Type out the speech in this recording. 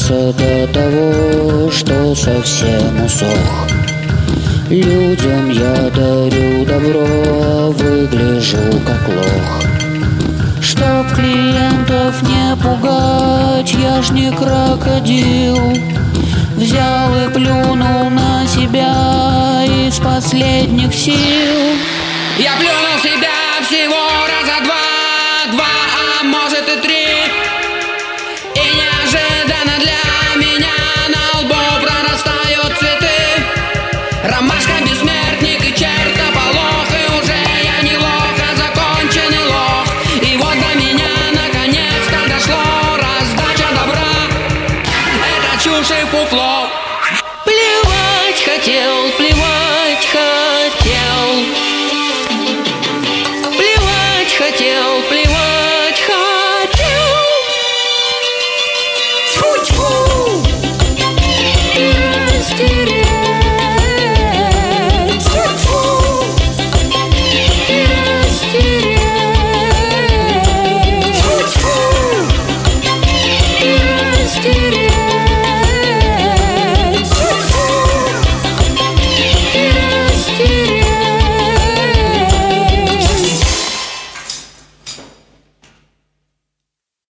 Напился до того, что совсем усох. Людям я дарю добро, а выгляжу как лох. Чтоб клиентов не пугать, я ж не крокодил. Взял и плюнул на себя из последних сил. Я плюнул себя всего раза два, а может и 3. И неожиданно для меня на лбу прорастают цветы. Ромашка, бессмертник